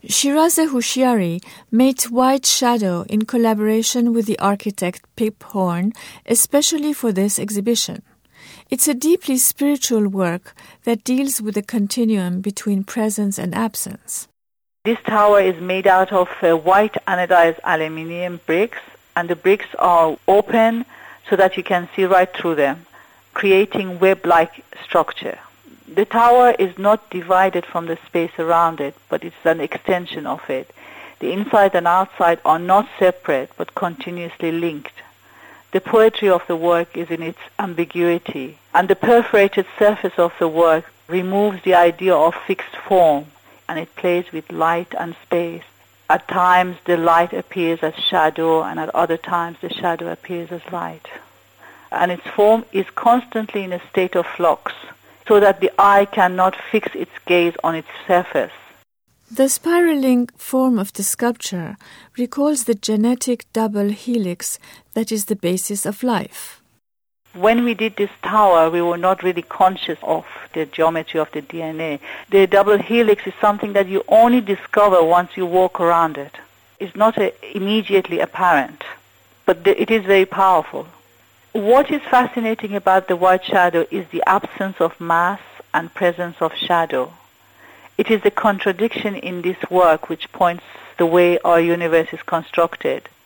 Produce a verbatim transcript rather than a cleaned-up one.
Shiraze Hushiari made White Shadow in collaboration with the architect Pip Horn, especially for this exhibition. It's a deeply spiritual work that deals with the continuum between presence and absence. This tower is made out of uh, white anodized aluminium bricks, and the bricks are open so that you can see right through them, creating web-like structure. The tower is not divided from the space around it, but it's an extension of it. The inside and outside are not separate, but continuously linked. The poetry of the work is in its ambiguity, and the perforated surface of the work removes the idea of fixed form, and it plays with light and space. At times the light appears as shadow, and at other times the shadow appears as light. And its form is constantly in a state of flux, so that the eye cannot fix its gaze on its surface. The spiraling form of the sculpture recalls the genetic double helix that is the basis of life. When we did this tower, we were not really conscious of the geometry of the D N A. The double helix is something that you only discover once you walk around it. It's not a, immediately apparent, but the, it is very powerful. What is fascinating about the White Shadow is the absence of mass and presence of shadow. It is the contradiction in this work which points the way our universe is constructed.